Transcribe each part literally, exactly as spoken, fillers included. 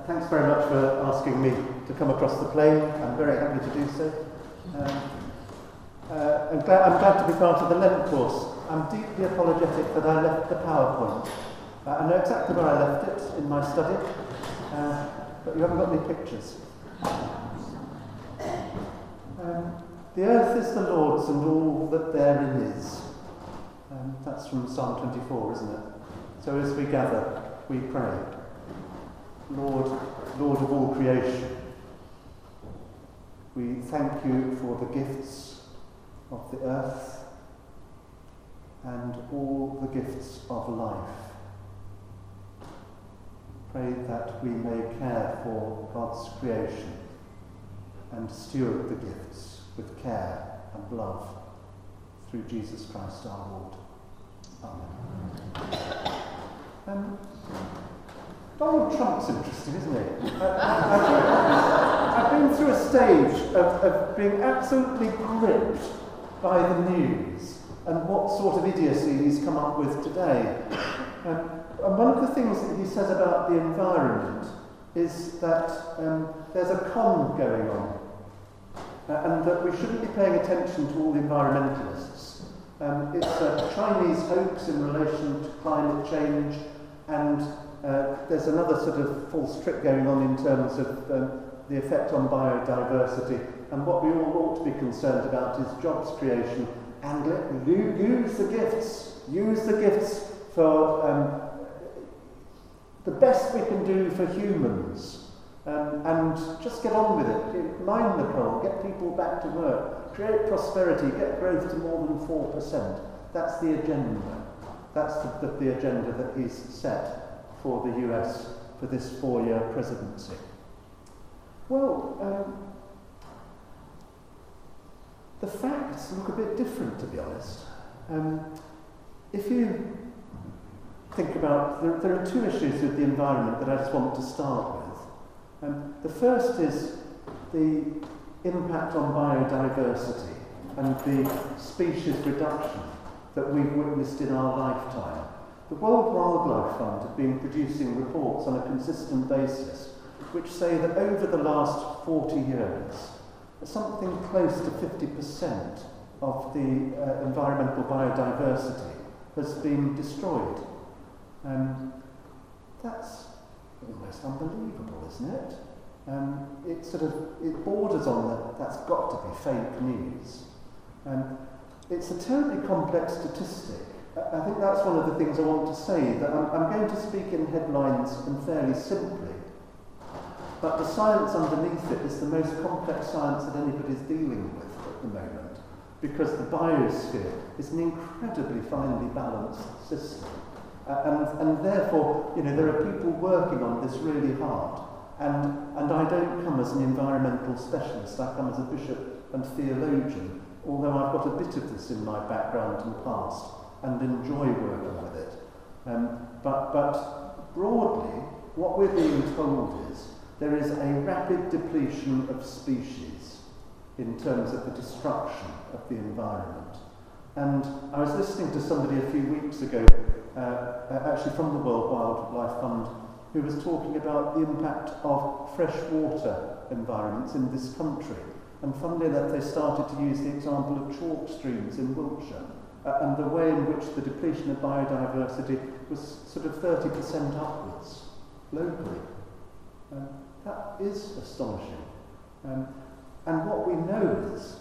thanks very much for asking me to come across the plane. I'm very happy to do so. Um, uh, I'm, glad, I'm glad to be part of the Lent course. I'm deeply apologetic that I left the PowerPoint. Uh, I know exactly where I left it in my study, uh, but you haven't got any pictures. Um, the earth is the Lord's and all that therein is. Um, that's from Psalm twenty-four, isn't it? So as we gather, we pray. Lord, Lord of all creation, we thank you for the gifts of the earth and all the gifts of life. Pray that we may care for God's creation and steward the gifts with care and love through Jesus Christ our Lord. Amen. Um, Donald Trump's interesting, isn't he? Uh, I've, been, I've been through a stage of, of being absolutely gripped by the news and what sort of idiocy he's come up with today. Um, and one of the things that he says about the environment is that um, there's a con going on, uh, and that we shouldn't be paying attention to all the environmentalists. Um, it's a Chinese hoax in relation to climate change, and uh, there's another sort of false trick going on in terms of um, the effect on biodiversity. And what we all ought to be concerned about is jobs creation, and let, use the gifts, use the gifts for um, the best we can do for humans, um, and just get on with it. Mind the coal, get people back to work, create prosperity, get growth to more than four percent. That's the agenda. That's the, the, the agenda that he's set for the U S for this four-year presidency. Well, um, the facts look a bit different, to be honest. Um, if you think about, there, there are two issues with the environment that I just want to start with. Um, the first is the impact on biodiversity and the species reduction that we've witnessed in our lifetime. The World Wildlife Fund have been producing reports on a consistent basis which say that over the last forty years, something close to fifty percent of the uh, environmental biodiversity has been destroyed. Um, that's almost unbelievable, isn't it? Um, it sort of it borders on that. That's got to be fake news. Um, it's a terribly complex statistic. I think that's one of the things I want to say, that I'm, I'm going to speak in headlines and fairly simply, but the science underneath it is the most complex science that anybody's dealing with at the moment, because the biosphere is an incredibly finely balanced system. Uh, and, and therefore, you know, there are people working on this really hard. And, and I don't come as an environmental specialist, I come as a bishop and theologian, although I've got a bit of this in my background and past, and enjoy working with it. Um, but, but broadly, what we're being told is there is a rapid depletion of species in terms of the destruction of the environment. And I was listening to somebody a few weeks ago, uh, actually from the World Wildlife Fund, who was talking about the impact of freshwater environments in this country. And funnily enough, they started to use the example of chalk streams in Wiltshire, uh, and the way in which the depletion of biodiversity was sort of thirty percent upwards, locally. Um, that is astonishing. Um, and what we know is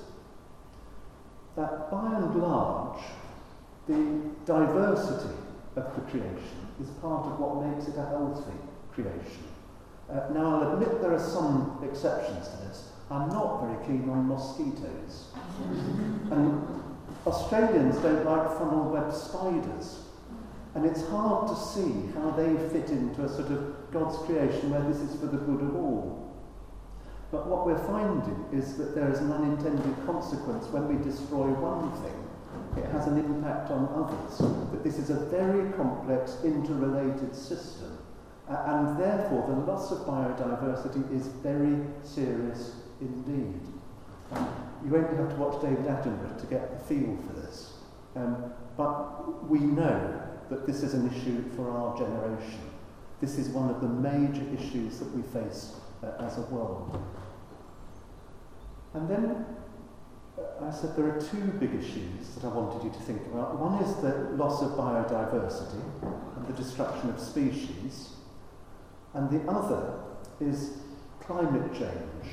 that by and large, the diversity of the creation is part of what makes it a healthy creation. Uh, now, I'll admit there are some exceptions to this. I'm not very keen on mosquitoes. And Australians don't like funnel-web spiders. And it's hard to see how they fit into a sort of God's creation where this is for the good of all. But what we're finding is that there is an unintended consequence when we destroy one thing. It has an impact on others. That this is a very complex, interrelated system. Uh, and therefore, the loss of biodiversity is very serious indeed. Um, you won't have to watch David Attenborough to get the feel for this. Um, but we know that this is an issue for our generation. this is one of the major issues that we face uh, as a world. And then uh, I said there are two big issues that I wanted you to think about. One is the loss of biodiversity and the destruction of species, and the other is climate change.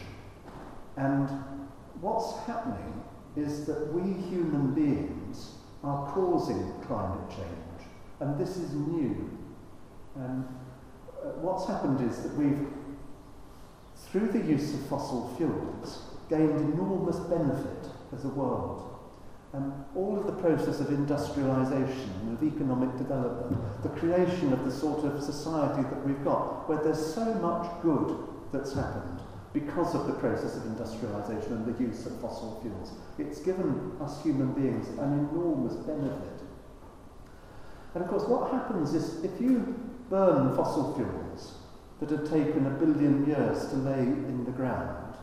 And what's happening is that we human beings are causing climate change, and this is new. And uh, what's happened is that we've, through the use of fossil fuels, gained enormous benefit as a world. And all of the process of industrialisation, of economic development, the creation of the sort of society that we've got, where there's so much good that's happened because of the process of industrialisation and the use of fossil fuels. It's given us human beings an enormous benefit. And of course, what happens is if you burn fossil fuels that have taken a billion years to lay in the ground,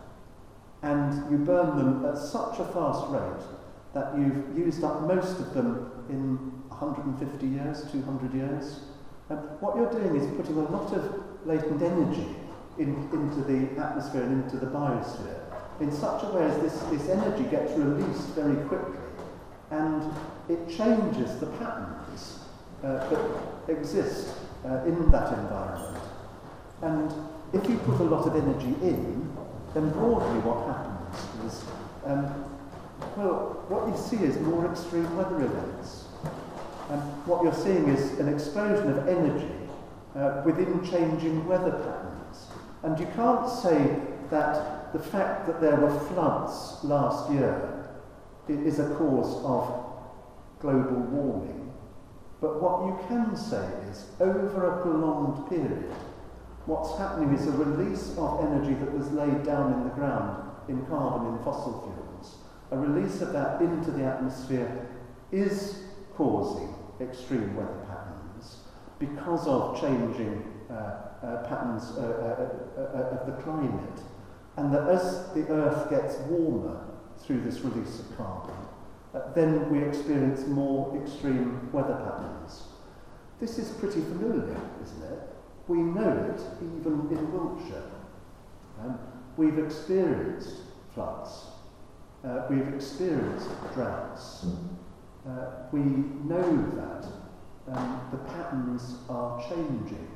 and you burn them at such a fast rate that you've used up most of them in one hundred fifty years, two hundred years, and what you're doing is putting a lot of latent energy in, into the atmosphere and into the biosphere in such a way as this, this energy gets released very quickly, and it changes the patterns uh, that exist uh, in that environment. And if you put a lot of energy in, then broadly what happens is, um, well, what you see is more extreme weather events. And what you're seeing is an explosion of energy uh, within changing weather patterns. And you can't say that the fact that there were floods last year is a cause of global warming. But what you can say is, over a prolonged period, what's happening is a release of energy that was laid down in the ground in carbon in fossil fuels. A release of that into the atmosphere is causing extreme weather patterns because of changing uh, uh, patterns uh, uh, uh, of the climate. And that as the Earth gets warmer through this release of carbon, uh, then we experience more extreme weather patterns. This is pretty familiar, isn't it? We know it even in Wiltshire. Um, we've experienced floods. Uh, we've experienced droughts. Uh, we know that um, the patterns are changing.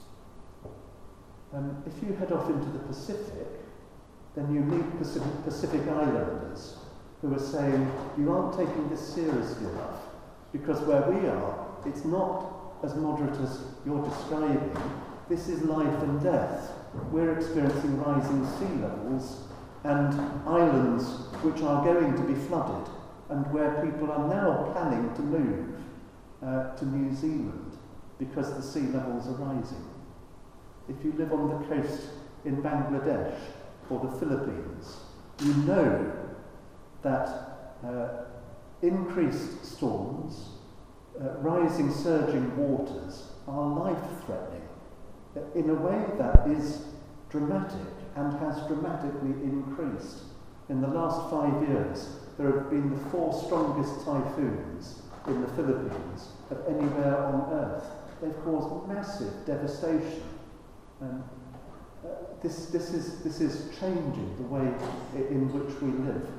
Um, if you head off into the Pacific, then you meet Pacific, Pacific Islanders who are saying, you aren't taking this seriously enough, because where we are, it's not as moderate as you're describing. This is life and death. We're experiencing rising sea levels and islands which are going to be flooded, and where people are now planning to move uh, to New Zealand because the sea levels are rising. If you live on the coast in Bangladesh or the Philippines, you know that uh, increased storms, uh, rising surging waters are life-threatening in a way that is dramatic and has dramatically increased. In the last five years, there have been the four strongest typhoons in the Philippines of anywhere on Earth. They've caused massive devastation. And uh, this, this, is, this is changing the way in which we live.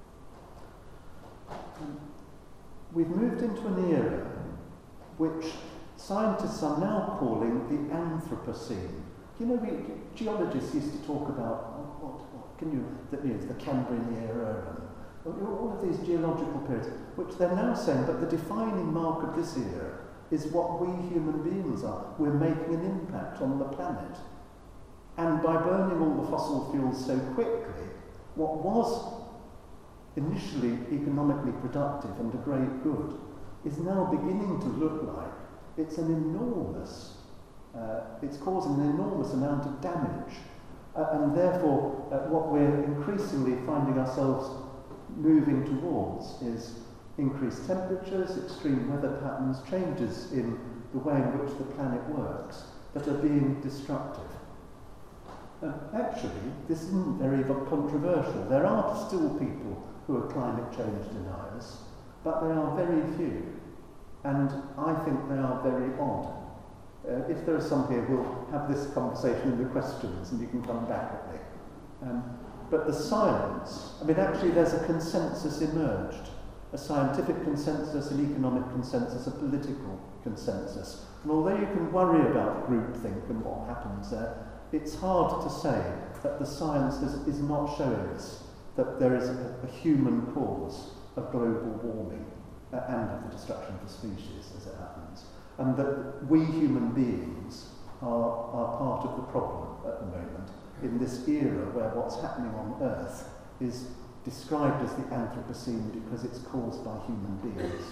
Um, we've moved into an era which scientists are now calling the Anthropocene. You know, we, geologists used to talk about, what, what can you, that is, the Cambrian era, and all of these geological periods, which they're now saying, but the defining mark of this era is what we human beings are. We're making an impact on the planet. And by burning all the fossil fuels so quickly, what was initially economically productive and a great good is now beginning to look like it's an enormous, uh, it's causing an enormous amount of damage. Uh, and therefore, uh, what we're increasingly finding ourselves moving towards is increased temperatures, extreme weather patterns, changes in the way in which the planet works that are being destructive. And actually, this isn't very controversial. There are still people who are climate change deniers, but they are very few. And I think they are very odd. Uh, if there are some here, we'll have this conversation in the questions and you can come back at me. Um, but the science, I mean, actually there's a consensus emerged, a scientific consensus, an economic consensus, a political consensus. And although you can worry about groupthink and what happens there, it's hard to say that the science is, is not showing us that there is a, a human cause of global warming uh, and of the destruction of the species, as it happens. And that we human beings are, are part of the problem at the moment in this era where what's happening on Earth is described as the Anthropocene because it's caused by human beings.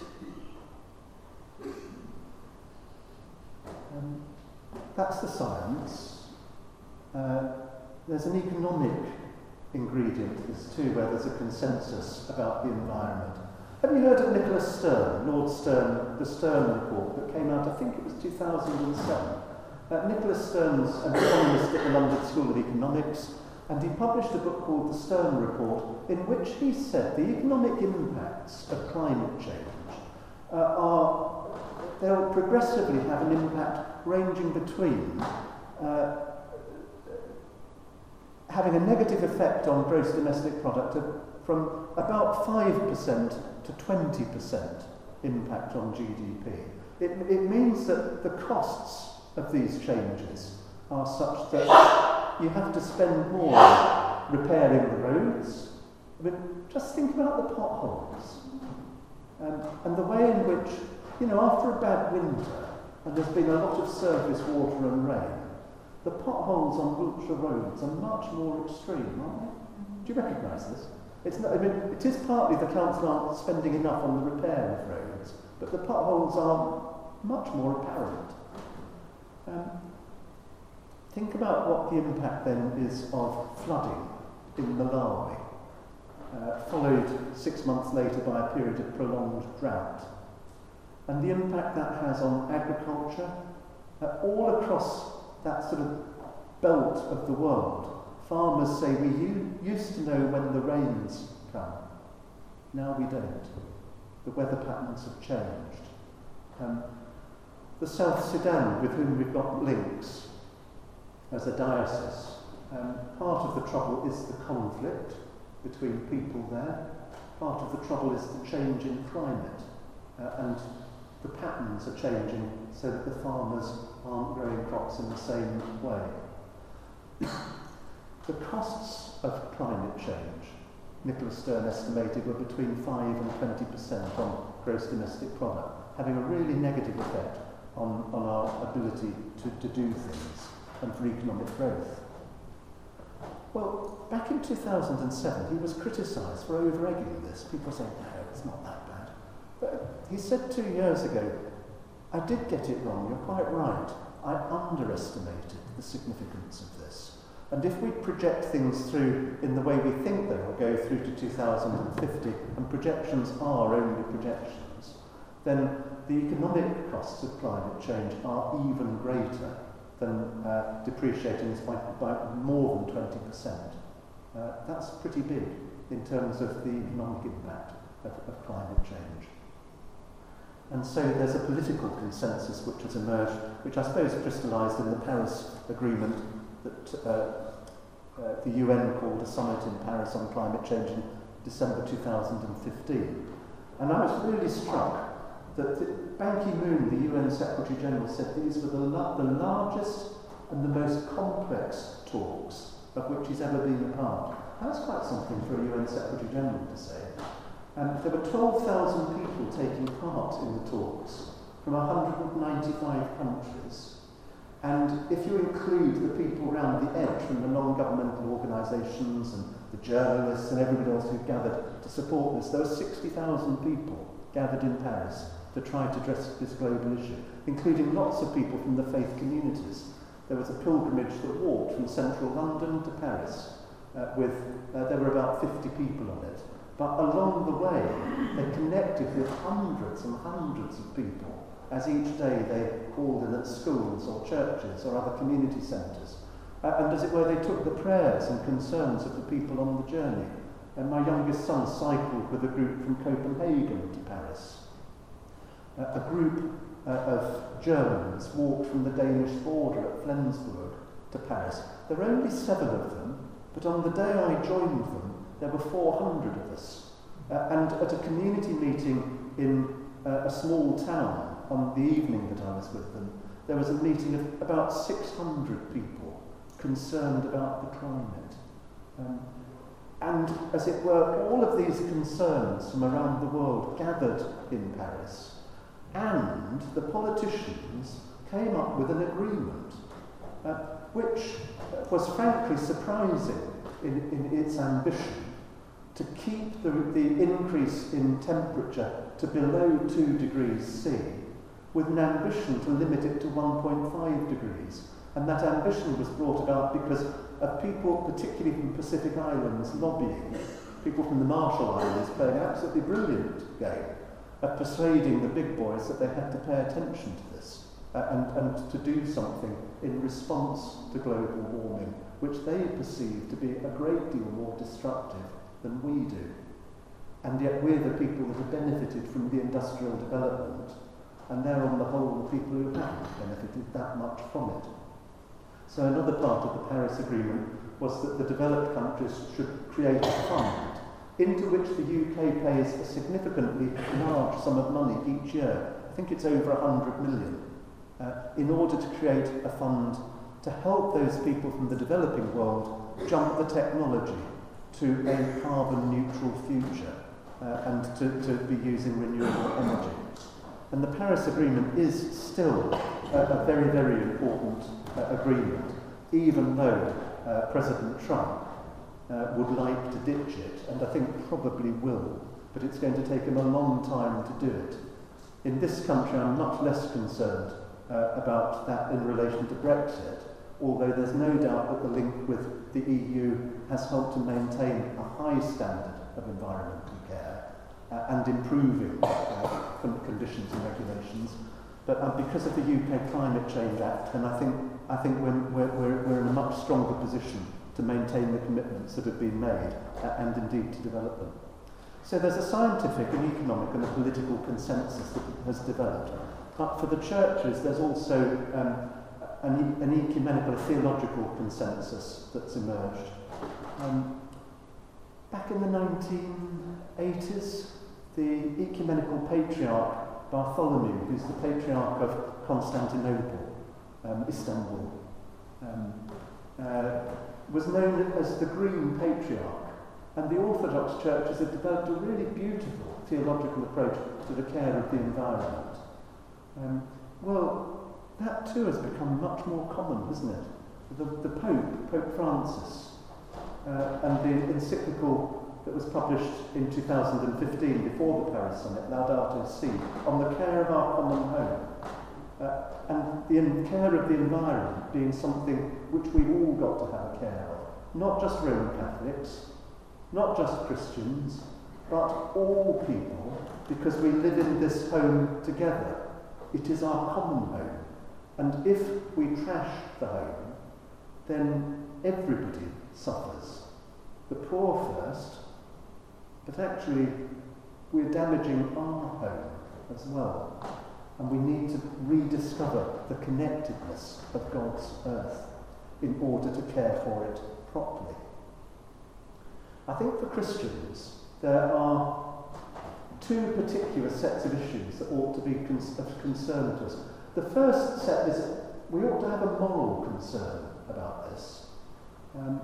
Um, that's the science. Uh, there's an economic ingredient to this too, where there's a consensus about the environment. Have you heard of Nicholas Stern, Lord Stern, the Stern report that came out, I think it was two thousand seven. Uh, Nicholas Stern's an economist at the London School of Economics, and he published a book called The Stern Report, in which he said the economic impacts of climate change uh, are, they'll progressively have an impact ranging between uh, having a negative effect on gross domestic product of, from about five percent to twenty percent impact on G D P. It, it means that the costs of these changes are such that you have to spend more repairing the roads. I mean, just think about the potholes um, and the way in which, you know, after a bad winter and there's been a lot of surface water and rain, the potholes on Wiltshire roads are much more extreme, aren't they? Do you recognise this? It's not, I mean, it is partly the council aren't spending enough on the repair of roads, but the potholes are much more apparent. Um, think about what the impact then is of flooding in Malawi, uh, followed six months later by a period of prolonged drought. And the impact that has on agriculture, uh, all across that sort of belt of the world. Farmers say, we u- used to know when the rains come. Now we don't. The weather patterns have changed. Um, the South Sudan, with whom we've got links as a diocese, um, part of the trouble is the conflict between people there. Part of the trouble is the change in climate. Uh, and the patterns are changing so that the farmers aren't growing crops in the same way. The costs of climate change, Nicholas Stern estimated, were between five and twenty percent on gross domestic product, having a really negative effect on, on our ability to, to do things and for economic growth. Well, back in two thousand seven, he was criticised for over-egging this. People say, no, it's not that bad. But he said two years ago, I did get it wrong, you're quite right. I underestimated the significance of this. And if we project things through in the way we think they will go through to two thousand fifty, and projections are only projections, then the economic costs of climate change are even greater than uh, depreciating this by, by more than twenty percent. Uh, that's pretty big in terms of the economic impact of, of climate change. And so there's a political consensus which has emerged, which I suppose crystallised in the Paris Agreement that uh, uh, the U N called a summit in Paris on climate change in December two thousand fifteen. And I was really struck that the, Ban Ki-moon, the U N Secretary General, said these were the, la- the largest and the most complex talks of which he's ever been a part. That's quite something for a U N Secretary General to say. And there were twelve thousand people taking part in the talks from one hundred ninety-five countries. And if you include the people around the edge from the non-governmental organisations and the journalists and everybody else who gathered to support this, there were sixty thousand people gathered in Paris to try to address this global issue, including lots of people from the faith communities. There was a pilgrimage that walked from central London to Paris uh, with, uh, there were about fifty people on it. But along the way, they connected with hundreds and hundreds of people as each day they called in at schools or churches or other community centres. Uh, and as it were, they took the prayers and concerns of the people on the journey. And my youngest son cycled with a group from Copenhagen to Paris. Uh, a group uh, of Germans walked from the Danish border at Flensburg to Paris. There were only seven of them, but on the day I joined them, there were four hundred of us. Uh, and at a community meeting in uh, a small town on the evening that I was with them, there was a meeting of about six hundred people concerned about the climate. Um, and, as it were, all of these concerns from around the world gathered in Paris, and the politicians came up with an agreement, uh, which was frankly surprising in, in its ambition to keep the, the increase in temperature to below two degrees C, with an ambition to limit it to one point five degrees. And that ambition was brought about because of people, particularly from Pacific Islands, lobbying, people from the Marshall Islands playing an absolutely brilliant game of persuading the big boys that they had to pay attention to this uh, and, and to do something in response to global warming, which they perceive to be a great deal more destructive than we do. And yet we're the people that have benefited from the industrial development, and they're on the whole the people who haven't benefited that much from it. So another part of the Paris Agreement was that the developed countries should create a fund into which the U K pays a significantly large sum of money each year. I think it's over one hundred million, uh, in order to create a fund to help those people from the developing world jump the technology to a carbon neutral future uh, and to, to be using renewable energy. And the Paris Agreement is still a, a very, very important uh, agreement, even though uh, President Trump uh, would like to ditch it, and I think probably will, but it's going to take him a long time to do it. In this country, I'm much less concerned uh, about that in relation to Brexit, although there's no doubt that the link with the E U has helped to maintain a high standard of environmental care uh, and improving uh, conditions and regulations. But uh, because of the U K Climate Change Act, and I think I think we're, we're, we're in a much stronger position to maintain the commitments that have been made uh, and indeed to develop them. So there's a scientific and economic and a political consensus that has developed. But for the churches, there's also um, an, an ecumenical, theological consensus that's emerged. Um, back in the nineteen eighties, the ecumenical patriarch Bartholomew, who's the patriarch of Constantinople, um, Istanbul, um, uh, was known as the Green Patriarch. And the Orthodox churches have developed a really beautiful theological approach to the care of the environment. Um, well, that too has become much more common, hasn't it? The, the Pope, Pope Francis, uh, and the encyclical that was published in two thousand fifteen before the Paris Summit, Laudato Si, on the care of our common home. Uh, and the in care of the environment being something which we've all got to have a care of. Not just Roman Catholics, not just Christians, but all people, because we live in this home together. It is our common home. And if we trash the home, then everybody suffers. The poor first, but actually we're damaging our home as well. And we need to rediscover the connectedness of God's earth in order to care for it properly. I think for Christians, there are two particular sets of issues that ought to be con- of concern to us. The first set is we ought to have a moral concern about this. Um,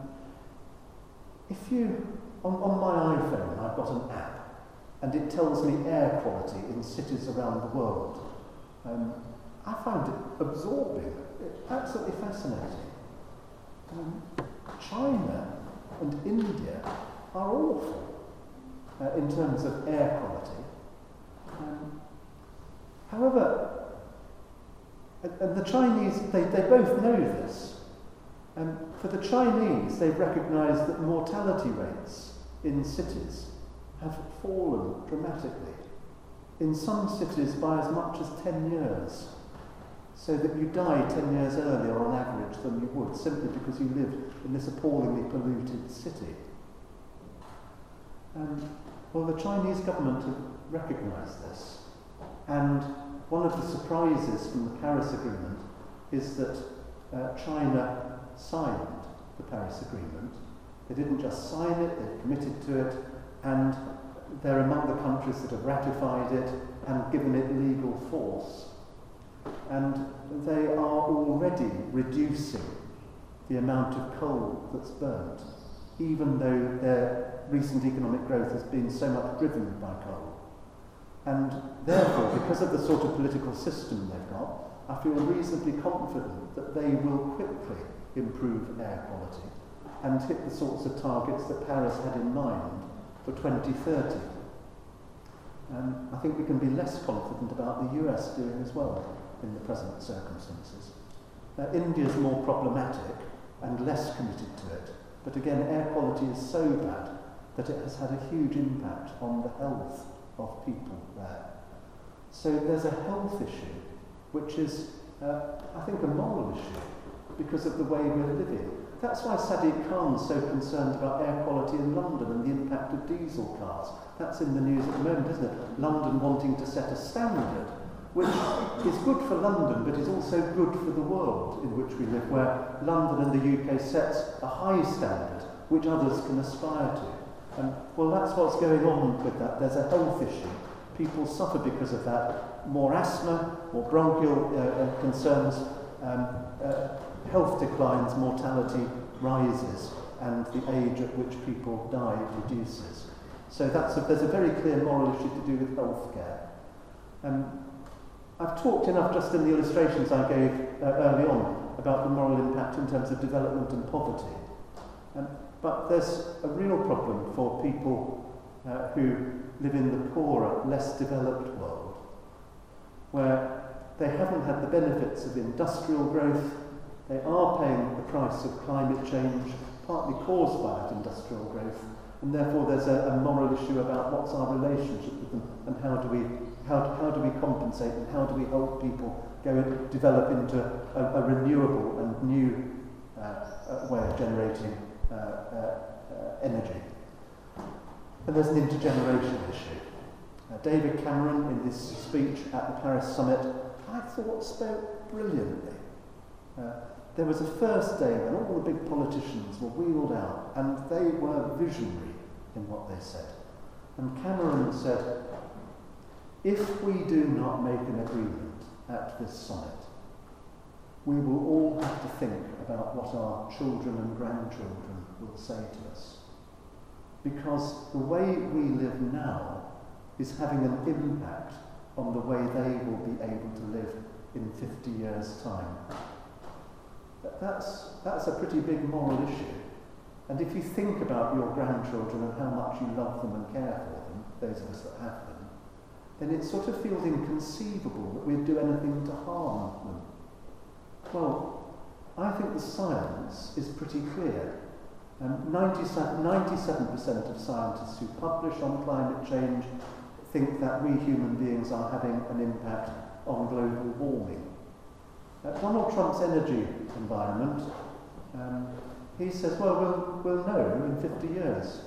if you, on, on my iPhone, I've got an app, and it tells me air quality in cities around the world. Um, I find it absorbing, it's absolutely fascinating. Um, China and India are awful uh, in terms of air quality. Um, however, and, and the Chinese, they, they both know this. Um, for the Chinese, they've recognised that mortality rates in cities have fallen dramatically. In some cities by as much as ten years. So that you die ten years earlier on average than you would, simply because you live in this appallingly polluted city. Um, well, the Chinese government have recognised this, and one of the surprises from the Paris Agreement is that uh, China signed the Paris Agreement. They didn't just sign it, they committed to it, and they're among the countries that have ratified it and given it legal force. And they are already reducing the amount of coal that's burnt, even though their recent economic growth has been so much driven by coal. And therefore, because of the sort of political system they've got, I feel reasonably confident that they will quickly improve air quality and hit the sorts of targets that Paris had in mind for twenty thirty. Um, I think we can be less confident about the U S doing as well in the present circumstances. Uh, India is more problematic and less committed to it, but again, air quality is so bad that it has had a huge impact on the health of people there. So there's a health issue, which is, uh, I think, a moral issue because of the way we're living. That's why Sadiq Khan's so concerned about air quality in London and the impact of diesel cars. That's in the news at the moment, isn't it? London wanting to set a standard, which is good for London, but is also good for the world in which we live, where London and the U K sets a high standard, which others can aspire to. And, well, that's what's going on with that. There's a health issue. People suffer because of that. More asthma, more bronchial uh, uh, concerns, um, uh, health declines, mortality rises, and the age at which people die reduces. So that's a, there's a very clear moral issue to do with healthcare. Um, I've talked enough just in the illustrations I gave uh, early on about the moral impact in terms of development and poverty. Um, but there's a real problem for people uh, who live in the poorer, less developed world, where they haven't had the benefits of industrial growth. They are paying the price of climate change, partly caused by that industrial growth, and therefore there's a, a moral issue about what's our relationship with them and how do we how, how do we compensate and how do we help people go and develop into a, a renewable and new uh, uh, way of generating uh, uh, uh, energy. And there's an intergenerational issue. Uh, David Cameron, in his speech at the Paris summit, I thought spoke brilliantly. Uh, there was a first day when all the big politicians were wheeled out, and they were visionary in what they said. And Cameron said, if we do not make an agreement at this summit, we will all have to think about what our children and grandchildren will say to us. Because the way we live now is having an impact on the way they will be able to live in fifty years' time. That's, that's a pretty big moral issue. And if you think about your grandchildren and how much you love them and care for them, those of us that have them, then it sort of feels inconceivable that we'd do anything to harm them. Well, I think the science is pretty clear. Um, ninety-seven percent of scientists who publish on climate change think that we human beings are having an impact on global warming. Uh, Donald Trump's energy environment, um, he says, well, well, we'll know in fifty years.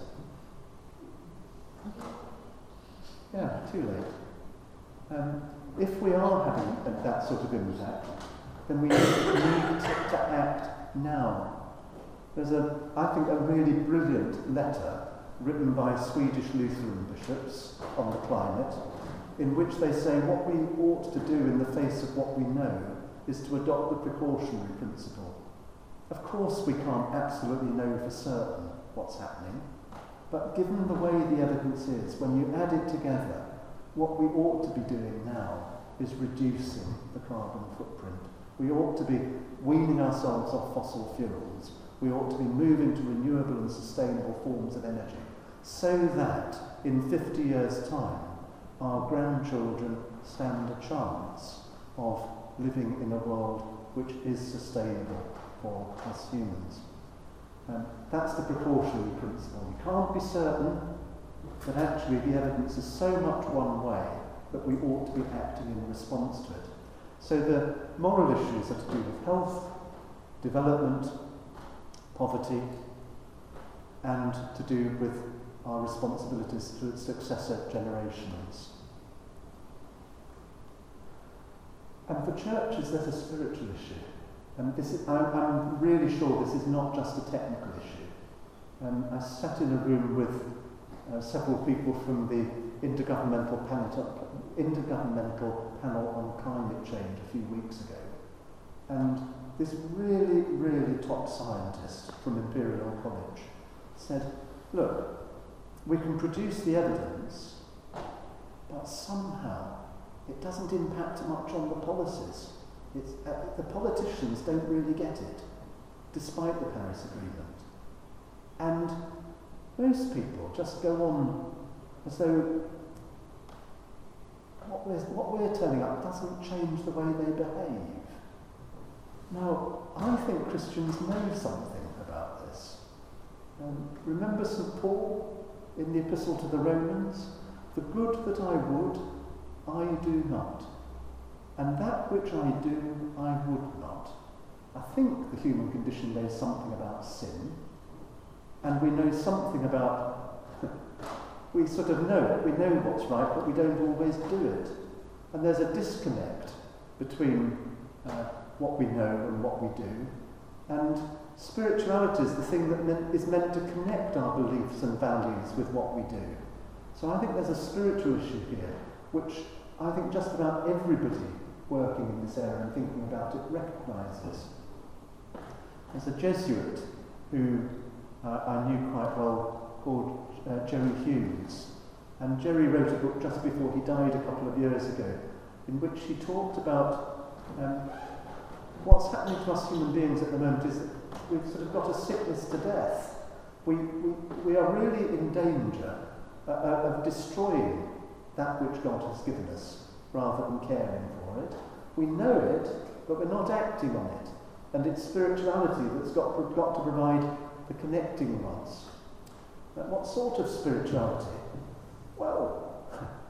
Yeah, too late. Um, if we are having a, that sort of impact, then we need to, to act now. There's a, I think, a really brilliant letter written by Swedish Lutheran bishops on the climate, in which they say what we ought to do in the face of what we know is to adopt the precautionary principle. Of course we can't absolutely know for certain what's happening, but given the way the evidence is, when you add it together, what we ought to be doing now is reducing the carbon footprint. We ought to be weaning ourselves off fossil fuels. We ought to be moving to renewable and sustainable forms of energy, so that in fifty years' time, our grandchildren stand a chance of living in a world which is sustainable for us humans. Um, that's the precautionary principle. We can't be certain, but actually the evidence is so much one way that we ought to be acting in response to it. So the moral issues are to do with health, development, poverty, and to do with our responsibilities to successor generations. And for churches, there's a spiritual issue. And this is, I'm, I'm really sure this is not just a technical issue. Um, I sat in a room with uh, several people from the Intergovernmental Panel, Intergovernmental Panel on Climate Change a few weeks ago. And this really, really top scientist from Imperial College said, look, we can produce the evidence, but somehow it doesn't impact much on the policies. It's, uh, the politicians don't really get it, despite the Paris Agreement. And most people just go on as though what we're, what we're turning up doesn't change the way they behave. Now, I think Christians know something about this. Um, remember Saint Paul in the Epistle to the Romans? The good that I would, I do not. And that which I do, I would not. I think the human condition knows something about sin. And we know something about, we sort of know it, we know what's right, but we don't always do it. And there's a disconnect between uh, what we know and what we do. And spirituality is the thing that meant, is meant to connect our beliefs and values with what we do. So I think there's a spiritual issue here, which I think just about everybody working in this area and thinking about it recognises. There's a Jesuit who uh, I knew quite well called uh, Jerry Hughes. And Jerry wrote a book just before he died a couple of years ago in which he talked about um, what's happening to us human beings at the moment is that we've sort of got a sickness to death. We, we, we are really in danger uh, of destroying that which God has given us rather than caring for it. We know it, but we're not acting on it. And it's spirituality that's got, got to provide the connecting rods. But what sort of spirituality? Well,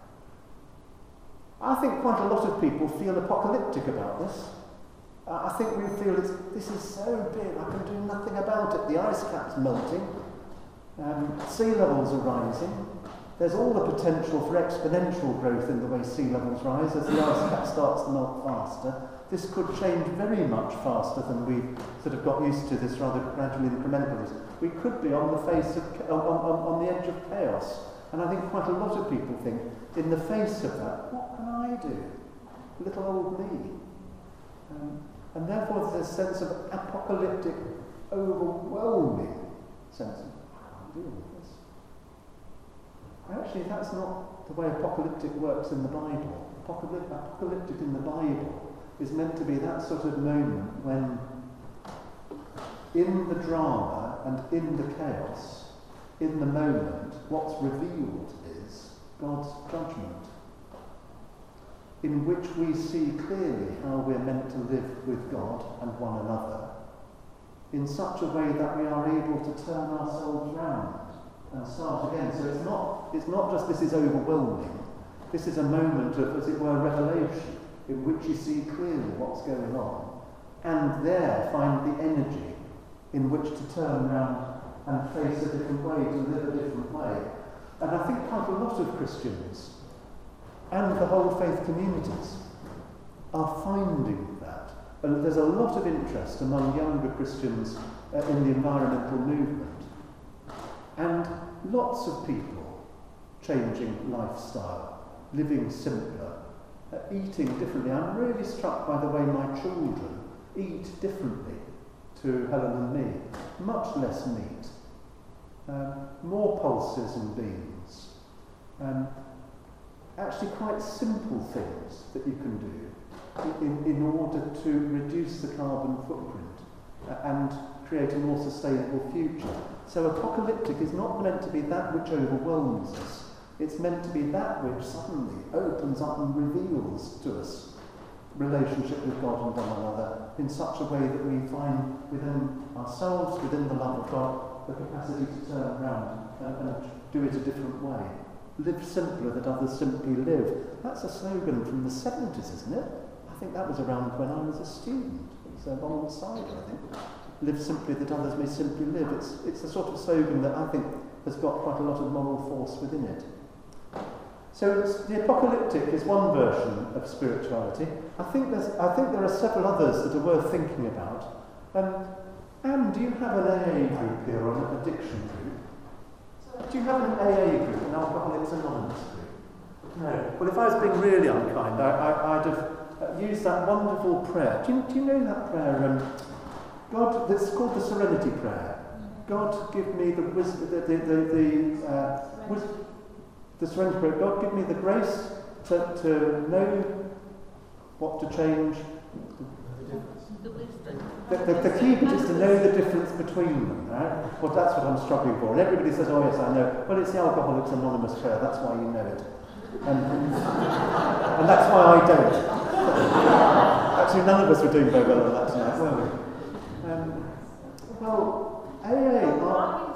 I think quite a lot of people feel apocalyptic about this. Uh, I think we feel it's, this is so big, I can do nothing about it. The ice cap's melting, um, sea levels are rising. There's all the potential for exponential growth in the way sea levels rise as the ice cap starts to melt faster. This could change very much faster than we've sort of got used to, this rather gradual incrementalism. We could be on the face of, on, on, on the edge of chaos. And I think quite a lot of people think, in the face of that, what can I do? Little old me. Um, and therefore there's a sense of apocalyptic, overwhelming sense of, I can't deal with this. Actually, that's not the way apocalyptic works in the Bible. Apocalyptic, apocalyptic in the Bible is meant to be that sort of moment when, in the drama and in the chaos, in the moment, what's revealed is God's judgment, in which we see clearly how we're meant to live with God and one another, in such a way that we are able to turn ourselves round and start again. So it's not, it's not just this is overwhelming, this is a moment of, as it were, revelation, in which you see clearly what's going on, and there find the energy in which to turn around and face a different way, to live a different way. And I think quite a lot of Christians and the whole faith communities are finding that. And there's a lot of interest among younger Christians uh, in the environmental movement. And lots of people changing lifestyle, living simpler, uh, eating differently. I'm really struck by the way my children eat differently to Helen and me. Much less meat, um, more pulses and beans. Um, actually quite simple things that you can do in, in order to reduce the carbon footprint uh, and create a more sustainable future. So apocalyptic is not meant to be that which overwhelms us. It's meant to be that which suddenly opens up and reveals to us relationship with God and one another in such a way that we find within ourselves, within the love of God, the capacity to turn around and, and do it a different way. Live simpler that others simply live. That's a slogan from the seventies, isn't it? I think that was around when I was a student. It was alongside, I think. Live simply that others may simply live. It's, it's a sort of slogan that I think has got quite a lot of moral force within it. So it's, the apocalyptic is one version of spirituality. I think there's, I think there are several others that are worth thinking about. Um, Anne, do you have an A A group here, or an addiction group? Do you have an A A group, an Alcoholics Anonymous group? No. Well, if I was being really unkind, I, I, I'd have used that wonderful prayer. Do you, do you know that prayer? Um, God, it's called the Serenity Prayer. God, give me the wisdom, the the the, the uh, wisdom. The Serenity Prayer, God give me the grace to, to know what to change. The wisdom. The, the, the key bit is to know the difference between them, right? Well, that's what I'm struggling for. And everybody says, oh yes, I know. Well, it's the Alcoholics Anonymous prayer, that's why you know it. And, and that's why I don't. Actually, none of us were doing very well on that tonight, were we? Um, well, A A are...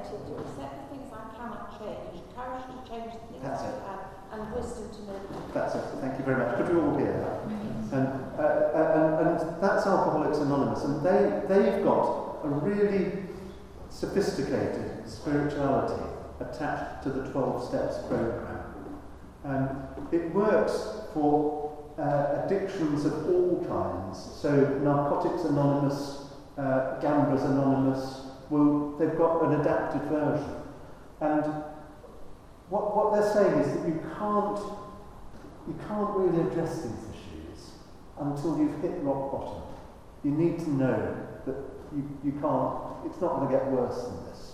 That's it. And wisdom to know. That's it. Thank you very much. Could you all hear that? And, uh, and, and that's Alcoholics Anonymous, and they, they've got a really sophisticated spirituality attached to the twelve Steps program. Um, it works for uh, addictions of all kinds. So Narcotics Anonymous, uh, Gamblers Anonymous, well, they've got an adapted version. And What, what they're saying is that you can't, you can't really address these issues until you've hit rock bottom. You need to know that you, you can't, it's not going to get worse than this.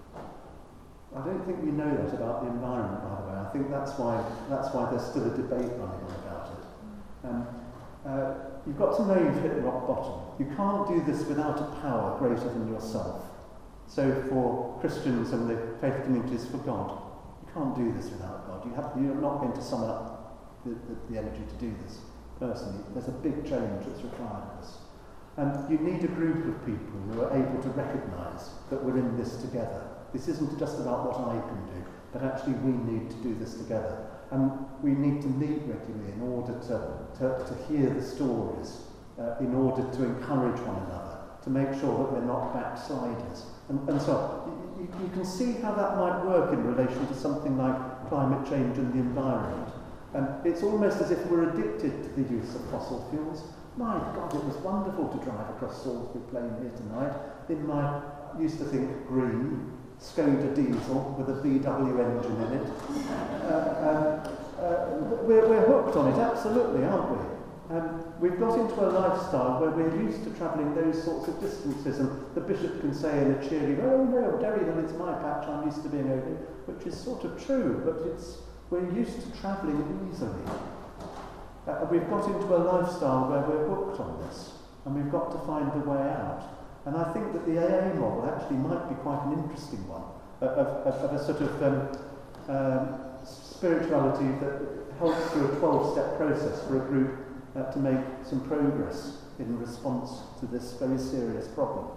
I don't think we know that about the environment, by the way. I think that's why, that's why there's still a debate running on about it. Um, uh, you've got to know you've hit rock bottom. You can't do this without a power greater than yourself. So for Christians and the faith communities, for God. You can't do this without God. You have, you're not going to summon up the, the, the energy to do this personally. There's a big change that's required of us. And you need a group of people who are able to recognise that we're in this together. This isn't just about what I can do, but actually we need to do this together. And we need to meet regularly in order to, to, to hear the stories, uh, in order to encourage one another, to make sure that we're not backsliders. And, and so you, you can see how that might work in relation to something like climate change and the environment. And it's almost as if we're addicted to the use of fossil fuels. My God, it was wonderful to drive across Salisbury Plain here tonight in my, I used to think, green Skoda diesel with a V W engine in it. Uh, uh, uh, we're, we're hooked on it, absolutely, aren't we? Um, we've got into a lifestyle where we're used to travelling those sorts of distances, and the bishop can say in a cheery, oh no, Derryhill, it's my patch, I'm used to being over here, which is sort of true, but it's we're used to travelling easily. Uh, we've got into a lifestyle where we're hooked on this, and we've got to find a way out. And I think that the A A model actually might be quite an interesting one, uh, of, of, of a sort of um, um, spirituality that helps through a twelve-step process for a group Uh, to make some progress in response to this very serious problem.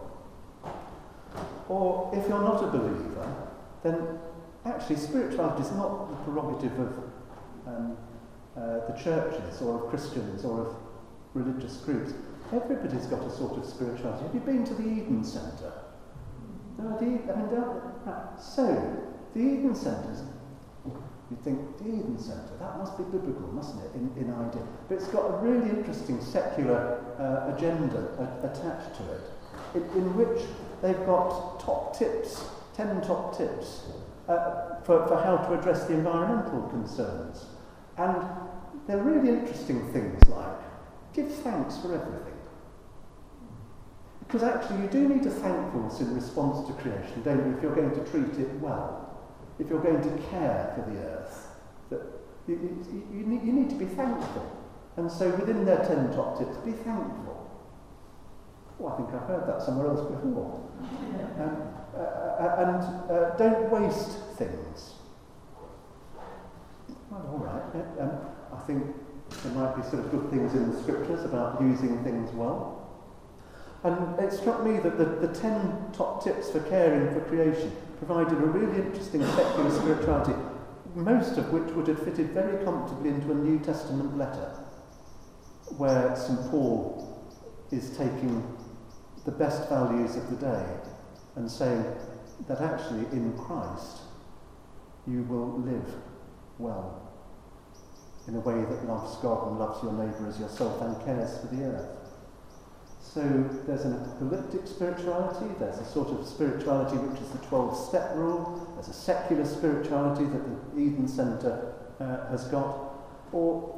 Or if you're not a believer, then actually spirituality is not the prerogative of um, uh, the churches or of Christians or of religious groups. Everybody's got a sort of spirituality. Have you been to the Eden Centre? No, the, I mean, right. So, the Eden Centre, you'd think, the Eden Centre, that must be biblical, mustn't it, in, in idea? But it's got a really interesting secular uh, agenda a- attached to it, in, in which they've got top tips, ten top tips, uh, for, for how to address the environmental concerns. And they're really interesting things like, give thanks for everything. Because actually you do need a thankfulness in response to creation, don't you, if you're going to treat it well. If you're going to care for the earth, that you, you, you, need, you need to be thankful. And so within their ten top tips, be thankful. Oh, I think I've heard that somewhere else before. Um, uh, and uh, don't waste things. Well, all right. Um, I think there might be sort of good things in the scriptures about using things well. And it struck me that the, the ten top tips for caring for creation provided a really interesting secular spirituality, most of which would have fitted very comfortably into a New Testament letter, where Saint Paul is taking the best values of the day and saying that actually in Christ you will live well in a way that loves God and loves your neighbour as yourself and cares for the earth. So there's an apocalyptic spirituality, there's a sort of spirituality which is the twelve-step rule, there's a secular spirituality that the Eden Centre uh, has got. Or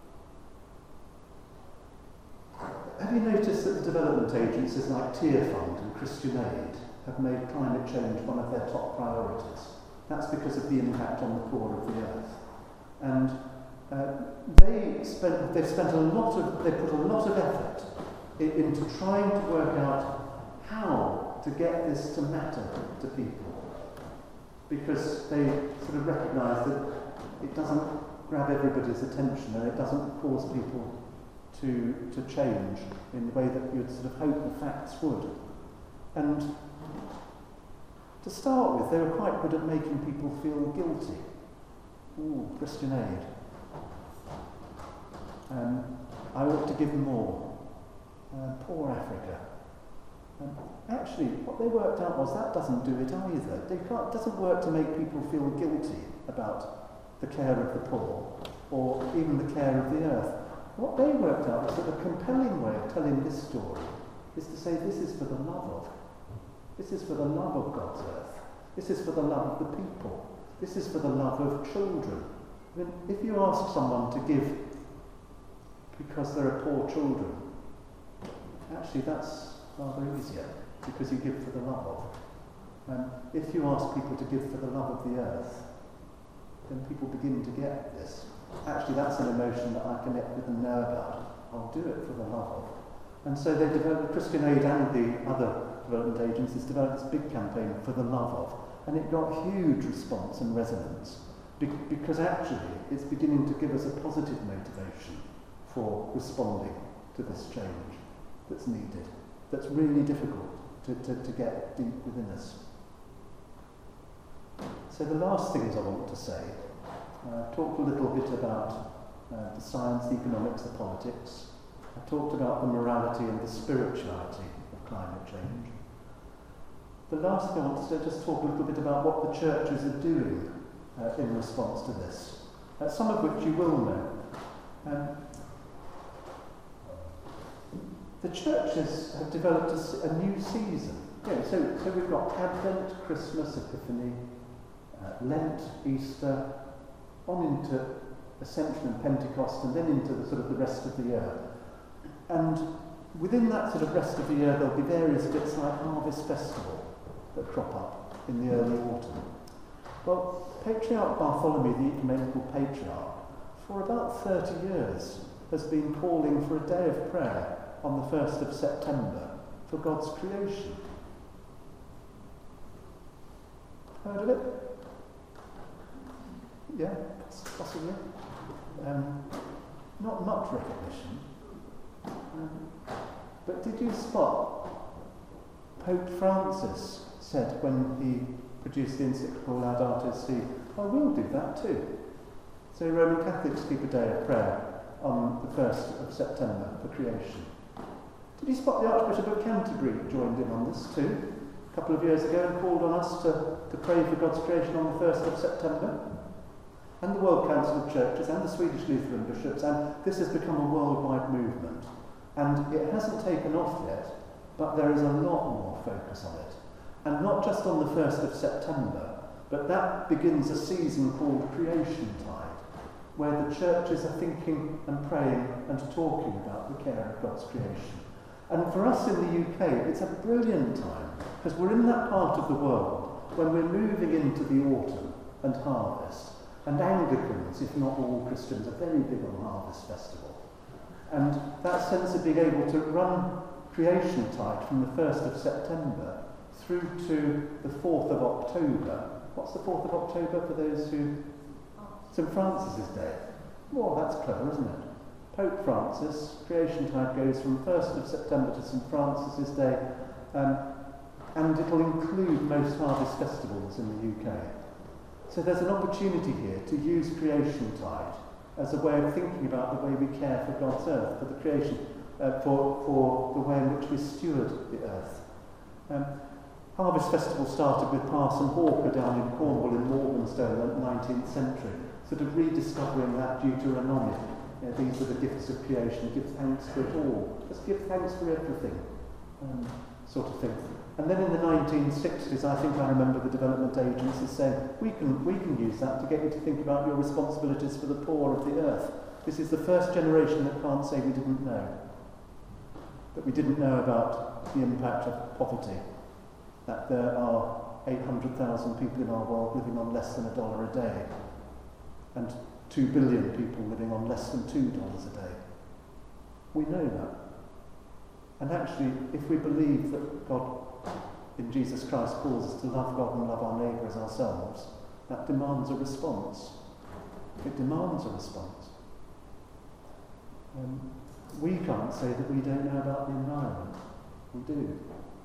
have you noticed that the development agencies like Tearfund and Christian Aid have made climate change one of their top priorities? That's because of the impact on the core of the earth. And uh, they spent, they've spent a lot of, they put a lot of effort in, into trying to work out how to get this to matter to people. Because they sort of recognise that it doesn't grab everybody's attention and it doesn't cause people to, to change in the way that you'd sort of hope the facts would. And to start with, they were quite good at making people feel guilty. Ooh, Christian Aid. Um, I ought to give more. Uh, poor Africa. Um, actually, what they worked out was that doesn't do it either. They can't, it doesn't work to make people feel guilty about the care of the poor or even the care of the earth. What they worked out was that a compelling way of telling this story is to say this is for the love of. This is for the love of God's earth. This is for the love of the people. This is for the love of children. I mean, if you ask someone to give because there are poor children, actually that's rather easier, because you give for the love of. Um, if you ask people to give for the love of the earth, then people begin to get this. Actually, that's an emotion that I connect with and know about. I'll do it for the love of. And so they developed, Christian Aid and the other development agencies developed this big campaign for the love of. And it got huge response and resonance, be- because actually it's beginning to give us a positive motivation for responding to this change that's needed, that's really difficult to, to, to get deep within us. So the last things I want to say, uh, talked a little bit about uh, the science, the economics, the politics. I talked about the morality and the spirituality of climate change. The last thing I want to just talk a little bit about what the churches are doing uh, in response to this, uh, some of which you will know. Um, the churches have developed a, a new season. Yeah, so, so we've got Advent, Christmas, Epiphany, uh, Lent, Easter, on into Ascension and Pentecost, and then into the sort of the rest of the year. And within that sort of rest of the year, there'll be various bits like Harvest Festival that crop up in the early autumn. Well, Patriarch Bartholomew, the ecumenical patriarch, for about thirty years has been calling for a day of prayer on the first of September for God's creation. Heard of it? Yeah, possibly. Um, not much recognition. Um, but did you spot Pope Francis said when he produced the encyclical Laudato Si, I will do that too. So Roman Catholics keep a day of prayer on the first of September for creation. Did you spot the Archbishop of Canterbury joined in on this too, a couple of years ago, and called on us to, to pray for God's creation on the first of September? And the World Council of Churches and the Swedish Lutheran bishops, and this has become a worldwide movement. And it hasn't taken off yet, but there is a lot more focus on it. And not just on the first of September, but that begins a season called Creation Tide, where the churches are thinking and praying and talking about the care of God's creation. And for us in the U K, it's a brilliant time, because we're in that part of the world when we're moving into the autumn and harvest. And Anglicans, if not all Christians, are very big on Harvest Festival. And that sense of being able to run Creation Tide from the first of September through to the fourth of October. What's the fourth of October for those who... Saint Francis's Day. Well, that's clever, isn't it? Pope Francis, Creation Tide goes from first of September to Saint Francis's Day, um, and it'll include most harvest festivals in the U K. So there's an opportunity here to use Creation Tide as a way of thinking about the way we care for God's earth, for the creation, uh, for, for the way in which we steward the earth. Um, Harvest Festival started with Parson Hawker down in Cornwall in Morganstone in the nineteenth century, sort of rediscovering that Deuteronomic. You know, these are the gifts of creation, give thanks for it all. Just give thanks for everything, um, sort of thing. And then in the nineteen sixties, I think I remember the development agencies saying, we can, we can use that to get you to think about your responsibilities for the poor of the earth. This is the first generation that can't say we didn't know. That we didn't know about the impact of poverty. That there are eight hundred thousand people in our world living on less than a dollar a day. And two billion people living on less than two dollars a day. We know that. And actually, if we believe that God in Jesus Christ calls us to love God and love our neighbour as ourselves, that demands a response. It demands a response. Um, we can't say that we don't know about the environment. We do.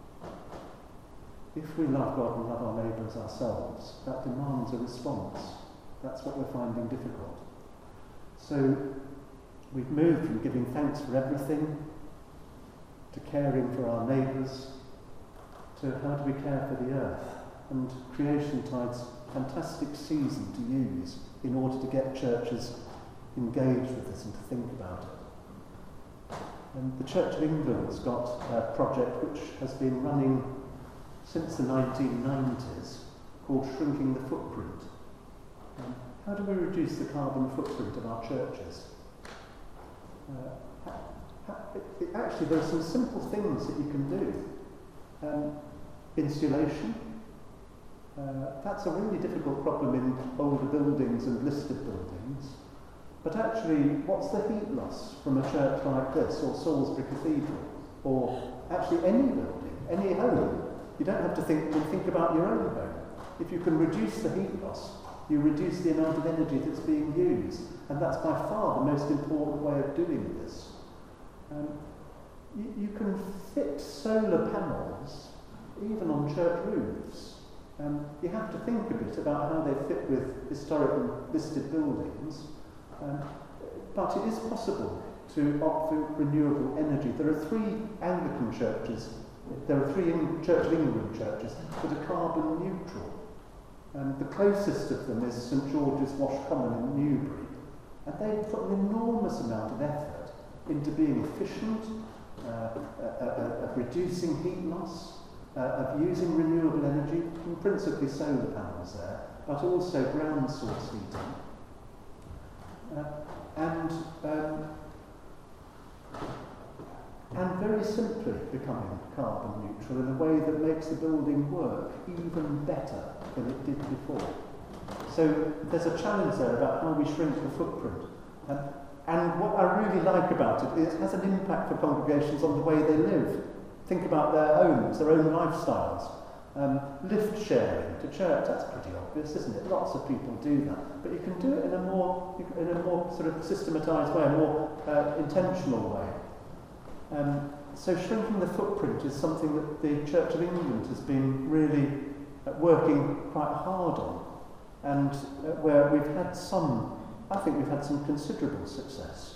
If we love God and love our neighbour as ourselves, that demands a response. That's what we're finding difficult. So we've moved from giving thanks for everything to caring for our neighbours, to how do we care for the earth? And Creation Tide's a fantastic season to use in order to get churches engaged with this and to think about it. And the Church of England's got a project which has been running since the nineteen nineties called Shrinking the Footprint. Um, how do we reduce the carbon footprint of our churches? Uh, ha, ha, it, it, actually, there are some simple things that you can do. Um, insulation. Uh, that's a really difficult problem in older buildings and listed buildings. But actually, what's the heat loss from a church like this, or Salisbury Cathedral, or actually any building, any home? You don't have to think, think about your own home. If you can reduce the heat loss, you reduce the amount of energy that's being used. And that's by far the most important way of doing this. Um, you, you can fit solar panels even on church roofs. Um, you have to think a bit about how they fit with historic and listed buildings. Um, but it is possible to opt for renewable energy. There are three Anglican churches, there are three in Church of England churches that are carbon neutral. Um, the closest of them is St George's Wash Common in Newbury. And they put an enormous amount of effort into being efficient, uh, uh, uh, of reducing heat loss, uh, of using renewable energy, and principally solar panels there, but also ground source heating. Uh, and um, and very simply becoming carbon neutral in a way that makes the building work even better than it did before. So there's a challenge there about how we shrink the footprint. And, and what I really like about it is it has an impact for congregations on the way they live. Think about their homes, their own lifestyles. Um, lift sharing to church, that's pretty obvious, isn't it? Lots of people do that. But you can do it in a more, in a more sort of systematised way, a more uh, intentional way. Um, so shrinking the footprint is something that the Church of England has been really uh, working quite hard on, and uh, where we've had some, I think we've had some considerable success.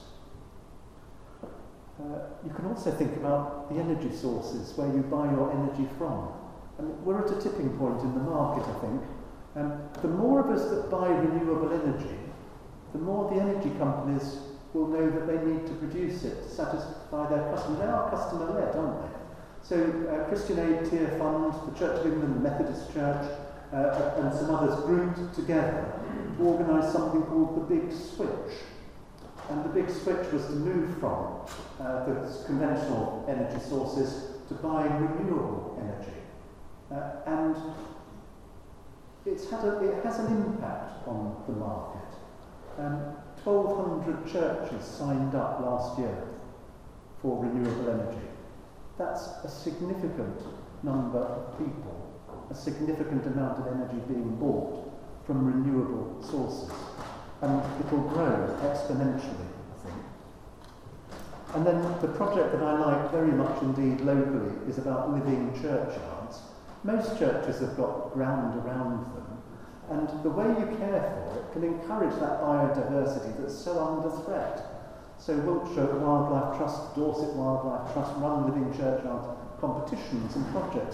Uh, you can also think about the energy sources, where you buy your energy from. And we're at a tipping point in the market, I think. Um, the more of us that buy renewable energy, the more the energy companies will know that they need to produce it to satisfy their customers. They are customer-led, aren't they? So uh, Christian Aid Tier Fund, the Church of England, the Methodist Church, uh, and some others grouped together to organise something called the Big Switch. And the Big Switch was to move from uh, the conventional energy sources to buying renewable energy. Uh, and it's had a, it has an impact on the market. Um, twelve hundred churches signed up last year for renewable energy. That's a significant number of people, a significant amount of energy being bought from renewable sources. And it will grow exponentially, I think. And then the project that I like very much indeed locally is about living churchyards. Most churches have got ground around them, and the way you care for it can encourage that biodiversity that's so under threat. So Wiltshire Wildlife Trust, Dorset Wildlife Trust run living churchyard competitions and projects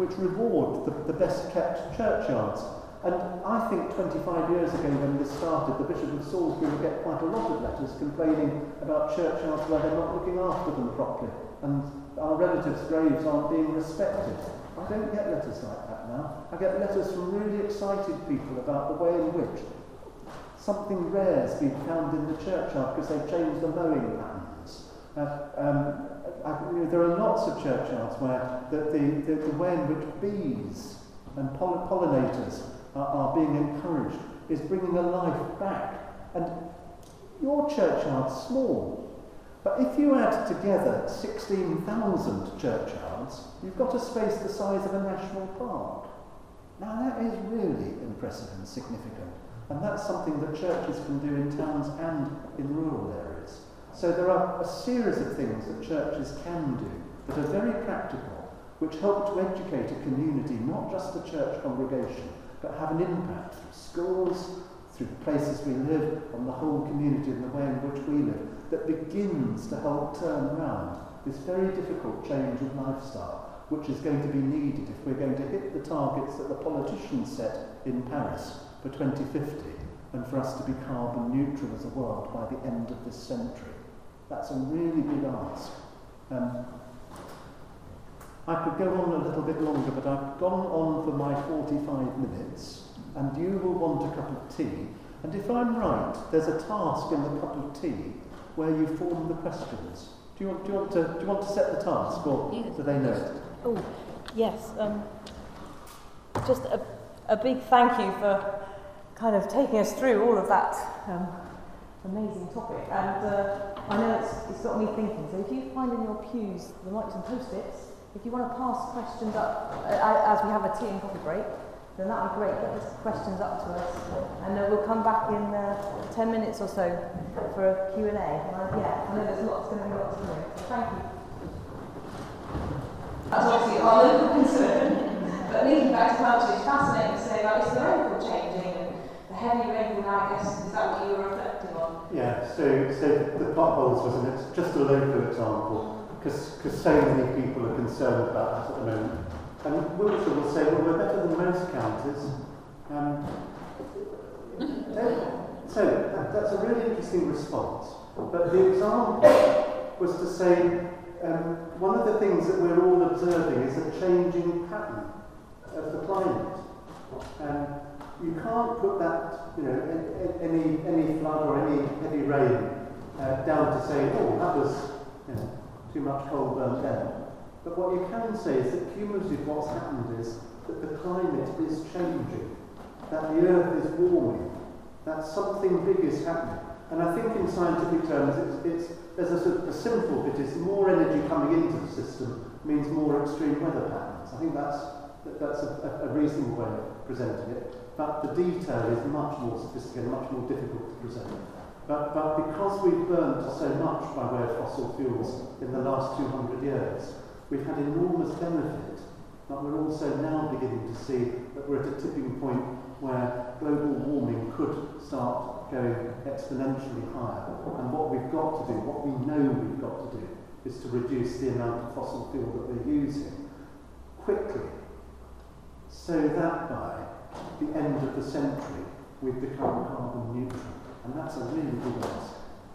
which reward the, the best kept churchyards. And I think twenty-five years ago when this started, the Bishop of Salisbury would get quite a lot of letters complaining about churchyards where they're not looking after them properly and our relatives' graves aren't being respected. I don't get letters like that now. I get letters from really excited people about the way in which something rare has been found in the churchyard because they've changed the mowing patterns. Uh, um, I, you know, there are lots of churchyards where the, the, the, the way in which bees and poll- pollinators are, are being encouraged is bringing a life back. And your churchyard's small, but if you add together sixteen thousand churchyards, you've got a space the size of a national park. Now that is really impressive and significant, and that's something that churches can do in towns and in rural areas. So there are a series of things that churches can do that are very practical, which help to educate a community, not just a church congregation, but have an impact through schools, through the places we live, on the whole community and the way in which we live, that begins to help turn around this very difficult change of lifestyle, which is going to be needed if we're going to hit the targets that the politicians set in Paris for twenty fifty, and for us to be carbon neutral as a world by the end of this century. That's a really big ask. Um, I could go on a little bit longer, but I've gone on for my forty-five minutes, and you will want a cup of tea. And if I'm right, there's a task in the cup of tea where you form the questions. Do you want, do you want, to, do you want to set the task, or Yes. do they know it? Oh, yes. Um, just a, a big thank you for kind of taking us through all of that um, amazing topic. And uh, I know it's, it's got me thinking, so if you find in your pews, there might be some post-its. If you want to pass questions up uh, as we have a tea and coffee break, then that would be great. Get those questions up to us. And uh, we'll come back in uh, ten minutes or so for a Q and A. And I, yeah, I know there's lots going to be lots to do. So thank you. That's obviously our local concern. But linking back to culture, it's fascinating to say about is the rainfall changing and the heavy rainfall now, I guess, is that what you were reflecting on? Yeah, so, so the potholes was an, it's just a local example, because so many people are concerned about that at the moment. And Wiltshire will say, well, we're better than most counties. Um, so that, that's a really interesting response. But the example was to say, um, one of the things that we're all observing is a changing pattern of the climate. Um, you can't put that, you know, any any flood or any heavy rain uh, down to say, oh, that was, you know, too much coal burnt down. But what you can say is that cumulatively what's happened is that the climate is changing, that the earth is warming, that something big is happening. And I think in scientific terms, it's, it's, there's a sort of a simple bit, is more energy coming into the system means more extreme weather patterns. I think that's, that's a, a reasonable way of presenting it. But the detail is much more sophisticated, much more difficult to present. But, but because we've burnt so much by way of fossil fuels in the last two hundred years, we've had enormous benefit, but we're also now beginning to see that we're at a tipping point where global warming could start going exponentially higher. And what we've got to do, what we know we've got to do, is to reduce the amount of fossil fuel that we're using quickly, so that by the end of the century we've become carbon neutral. And that's a really big ask.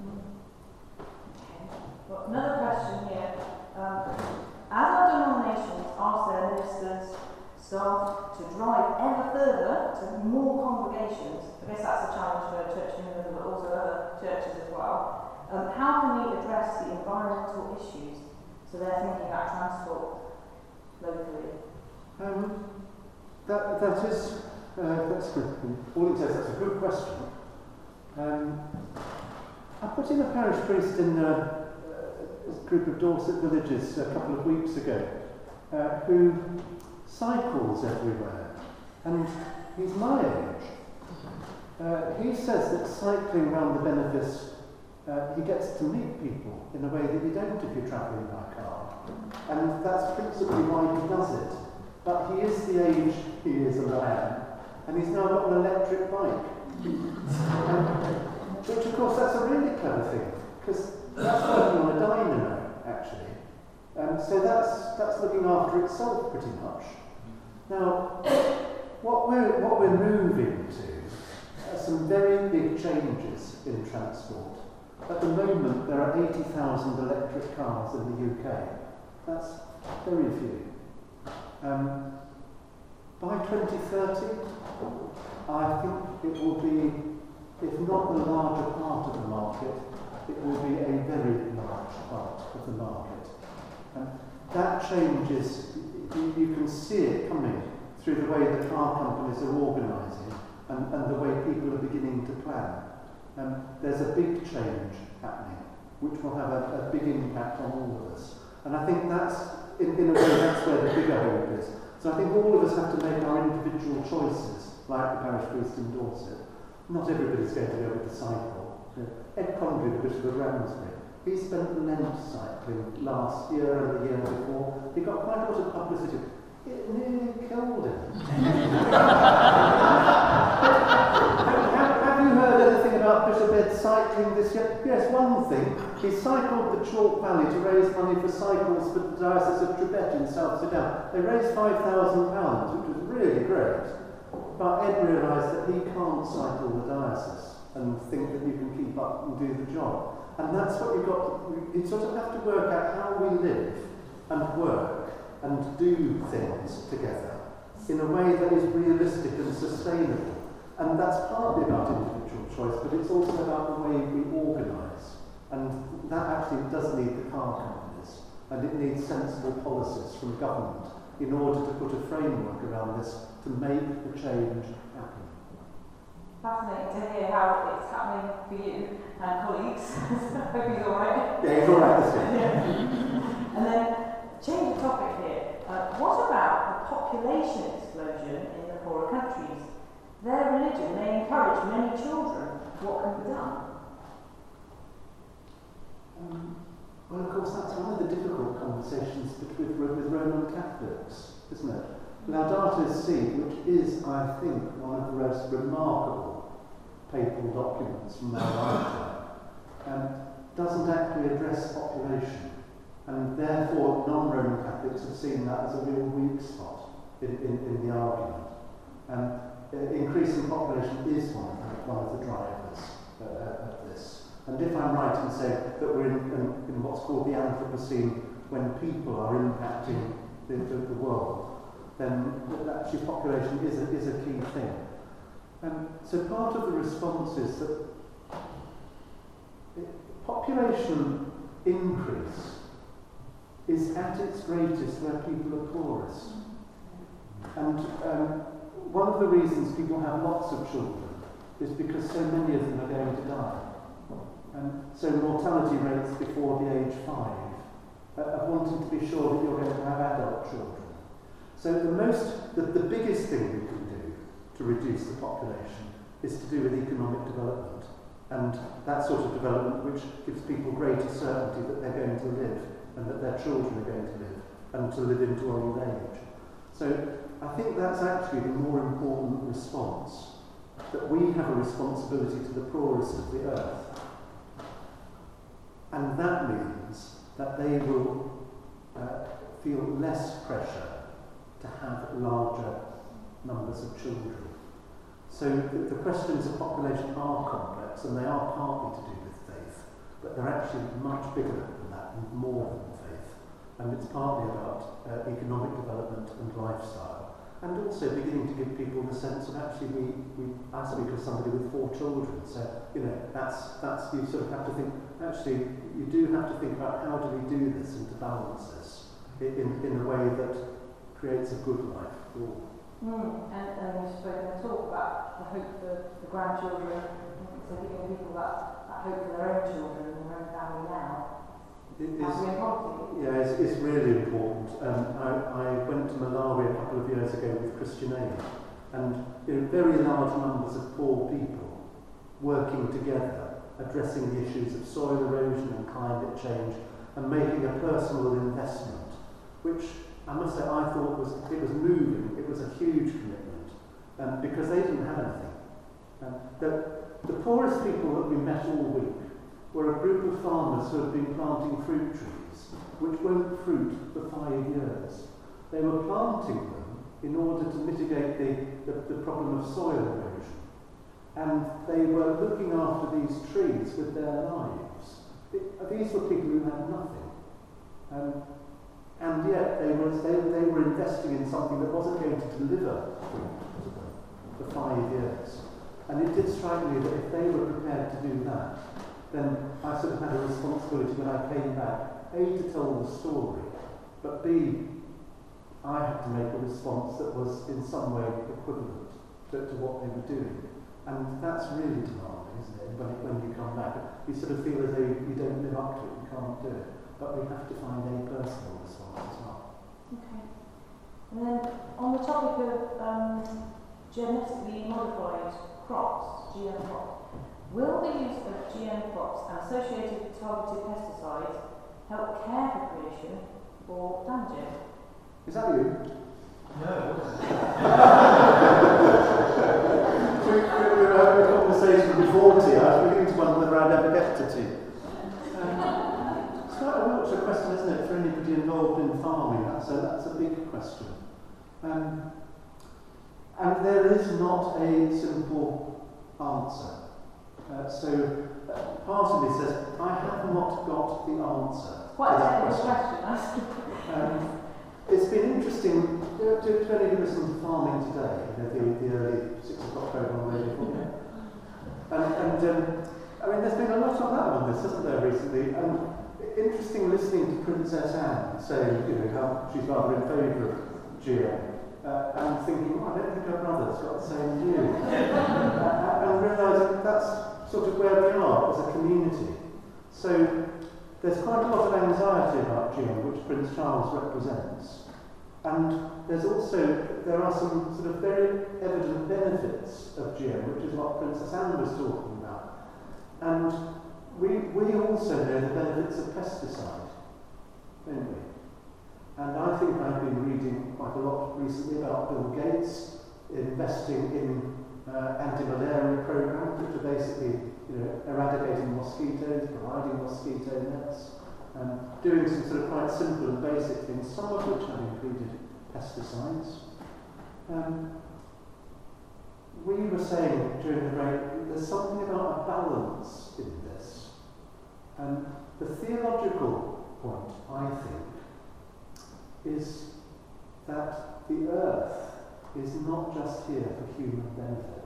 Well, another question here. Um, as our denominations ask their ministers, staff to drive ever further to more congregations, I guess that's a challenge for Church of England, but also other churches as well. Um, how can we address the environmental issues? So they're thinking about transport locally. Um, that that is uh, that's good. All it says, that's a good question. Um, I put in a parish priest in a, a group of Dorset villages a couple of weeks ago uh, who cycles everywhere, and he's my age. Uh, he says that cycling around the benefice, uh, he gets to meet people in a way that you don't if you're travelling by car, and that's principally why he does it. But he is the age he is and I am, and he's now got an electric bike. Um, which of course that's a really clever thing, because that's working on a dynamo actually. Um, so that's that's looking after itself pretty much. Now, what we're, what we're moving to are some very big changes in transport. At the moment, there are eighty thousand electric cars in the U K. That's very few. Um, by twenty thirty, I think it will be, if not the larger part of the market, it will be a very large part of the market. And that change is, you, you can see it coming through the way the car companies are organising and, and the way people are beginning to plan. Um, there's a big change happening, which will have a, a big impact on all of us. And I think that's, in, in a way, that's where the bigger hope is. So I think all of us have to make our individual choices, like the parish priest in Dorset. Not everybody's going to be able to cycle. You know, Ed Condry, the Bishop of Ramsbury, he spent Lent cycling last year and the year before. He got quite a lot of publicity. It nearly killed him. Have you heard anything about Bishop Ed cycling this year? Yes, one thing. He cycled the Chalk Valley to raise money for cycles for the Diocese of Tibet in South Sudan. They raised five thousand pounds, which was really great. But Ed realised that he can't cycle the diocese and think that you can keep up and do the job. And that's what you've got. You sort of have to work out how we live and work and do things together in a way that is realistic and sustainable. And that's partly about individual choice, but it's also about the way we organise. And that actually does need the car companies, and it needs sensible policies from government in order to put a framework around this to make the change happen. Fascinating to hear how it's happening for you and colleagues. Hope he's all right. Yeah, he's all right this year. And then, change the topic here. Uh, what about the population explosion in the poorer countries? Their religion, they encourage many children. What can be done? Um, well, of course, that's one of the difficult conversations with, with, with Roman Catholics, isn't it? Laudato Si', which is, I think, one of the most remarkable papal documents from our lifetime, um, doesn't actually address population, and therefore non-Roman Catholics have seen that as a real weak spot in, in, in the argument. And uh, increasing population is one of the, one of the drivers uh, of this. And if I'm right in saying that we're in, in, in what's called the Anthropocene, when people are impacting the, the, the world, then actually population is a, is a key thing. And so part of the response is that it, population increase is at its greatest where people are poorest. And um, one of the reasons people have lots of children is because so many of them are going to die. And so mortality rates before the age five uh, are wanting to be sure that you're going to have adult children. So the most, the, the biggest thing we can do to reduce the population is to do with economic development, and that sort of development which gives people greater certainty that they're going to live and that their children are going to live and to live into old age. So I think that's actually the more important response, that we have a responsibility to the poorest of the earth, and that means that they will uh, feel less pressure to have larger numbers of children. So the, the questions of population are complex, and they are partly to do with faith, but they're actually much bigger than that, and more than faith. And it's partly about uh, economic development and lifestyle, and also beginning to give people the sense of actually we, we I speak of somebody with four children, so you know that's that's you sort of have to think actually you do have to think about how do we do this and to balance this in, in a way that creates a good life for all. Mm. And, and you've spoken and talk about the hope for the grandchildren, so giving people that, that hope for their own children and their own family now. It is, That's really important. yeah, it's, it's really important. Um, I, I went to Malawi a couple of years ago with Christian Aid, and you know, very large numbers of poor people working together, addressing the issues of soil erosion and climate change, and making a personal investment, which I must say I thought was it was moving. It was a huge commitment, um, because they didn't have anything. Um, the, the poorest people that we met all week were a group of farmers who had been planting fruit trees, which won't fruit for five years. They were planting them in order to mitigate the, the, the problem of soil erosion. And they were looking after these trees with their lives. It, these were people who had nothing. Um, and yet they were, they, they were investing in something that wasn't going to deliver food to them for five years. And it did strike me that if they were prepared to do that, then I sort of had a responsibility when I came back, A, to tell the story, but B, I had to make a response that was in some way equivalent to, to what they were doing. And that's really demanding, isn't it? When, it, when you come back, you sort of feel as though you don't live up to it, you can't do it. But we have to find a personal response as well. Okay. And then on the topic of um, genetically modified crops, G M crops, will the use of G M crops and associated targeted pesticides help care for creation or damage it? Is that you? No. we, we, we were having a conversation before tea. I was beginning to wonder whether I'd ever get to tea. Um, it's quite a Wiltshire question, isn't it, for anybody involved in farming? That's a, that's a big question. Um, and there is not a simple answer. Uh, so uh, part of me says, I have not got the answer. Quite to a that technical question. question. um, It's been interesting to, to, to any who listen to farming today, you know, the, the early six o'clock program on Radio four. And, and um, I mean, there's been a lot of that on this, hasn't there, recently? And interesting listening to Princess Anne saying, you know, how she's rather in favour of G M, uh, and thinking, oh, I don't think her brother's got the same view. uh, and realising that's sort of where we are as a community. So there's quite a lot of anxiety about G M, which Prince Charles represents. And there's also, there are some sort of very evident benefits of G M, which is what Princess Anne was talking about. And we, we also know the benefits of pesticide, don't we? And I think I've been reading quite a lot recently about Bill Gates investing in uh, anti-malaria programs, which are basically, you know, eradicating mosquitoes, providing mosquito nets, and doing some sort of quite simple and basic things, some of which have included pesticides. Um, we were saying during the break, there's something about a balance in this. And the theological point, I think, is that the earth is not just here for human benefit.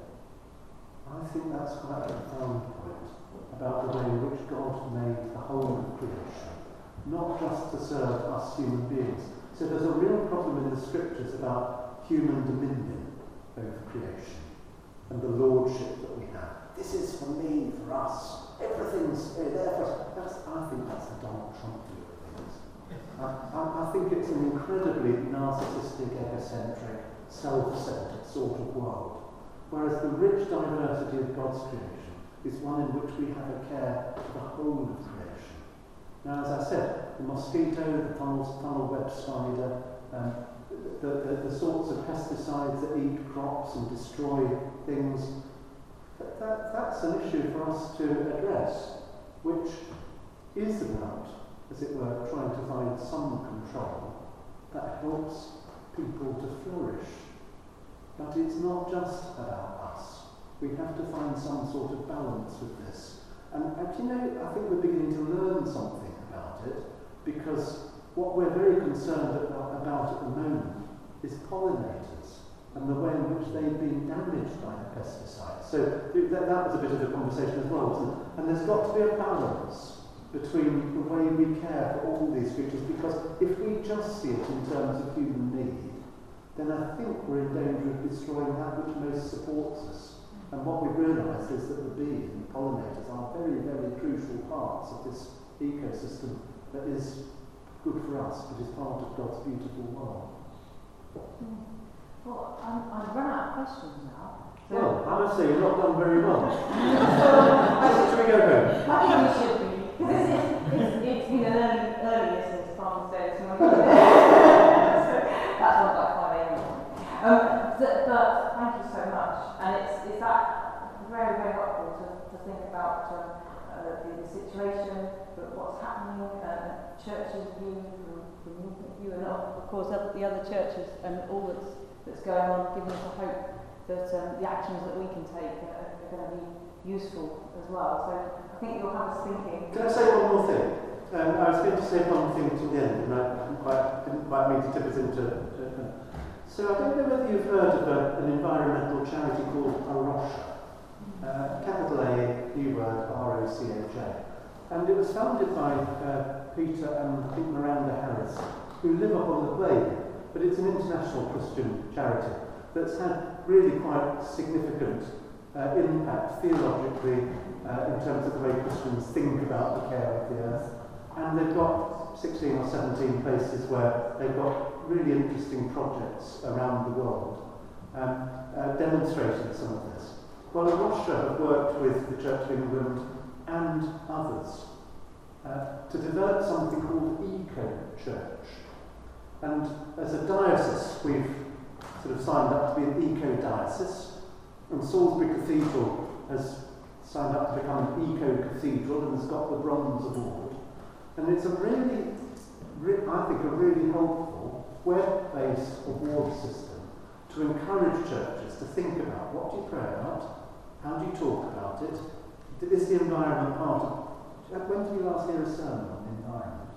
I think that's quite a profound point about the way in which God made the whole of creation, not just to serve us human beings. So there's a real problem in the scriptures about human dominion over creation and the lordship that we have. This is for me, for us. Everything's there for us. That's, I think that's the Donald Trump view of things. I, I, I think it's an incredibly narcissistic, egocentric, self-centered sort of world. Whereas the rich diversity of God's creation is one in which we have a care for the whole of creation. Now, as I said, the mosquito, the tunnel, tunnel web spider, um, the, the, the sorts of pesticides that eat crops and destroy things, that, that, that's an issue for us to address, which is about, as it were, trying to find some control that helps people to flourish. But it's not just about us. We have to find some sort of balance with this. And, and you know, I think we're beginning to learn something about it, because what we're very concerned about, about at the moment is pollinators and the way in which they've been damaged by the pesticides. So that, that was a bit of a conversation as well, wasn't it? And there's got to be a balance between the way we care for all these creatures, because if we just see it in terms of human need, then I think we're in danger of destroying that which most supports us. And what we've realised is that the bee and the pollinators are very, very crucial parts of this ecosystem that is good for us, but is part of God's beautiful world. Mm. Well, I'm, I've run out of questions now. So Well, I must say, you've not done very well. Should we go home? I think we should be, because it's, it's, it's been an early, early listening to Farmer's Day this morning. So that's not like five a m. Um, but, but thank you so much, and it's, it's that very, very helpful to, to think about um, uh, the, the situation, but what's happening, uh, churches' view, from, from movement view, and of course other, the other churches and all that's, that's going on, giving us a hope that um, the actions that we can take are, are going to be useful as well. So I think you'll have us thinking. Can I say one more thing? Um, I was going to say one thing to the end, and I didn't quite, didn't quite mean to tip us into. Uh, so I don't know whether you've heard of a, an environmental charity called A Rocha, uh, capital A, new word, R O C H A, and it was founded by uh, Peter and I think Miranda Harris, who live up on the Plain, but it's an international Christian charity that's had really quite significant uh, impact theologically uh, in terms of the way Christians think about the care of the earth. And they've got sixteen or seventeen places where they've got really interesting projects around the world um, uh, demonstrating some of this. Well, A Rocha have worked with the Church of England and others uh, to develop something called Eco-Church. And as a diocese, we've sort of signed up to be an eco-diocese, and Salisbury Cathedral has signed up to become an eco-cathedral and has got the Bronze Award. And it's a really, re- I think, a really helpful web-based award system to encourage churches to think about what do you pray about, how do you talk about it, is the environment part of it? When did you last hear a sermon on the environment?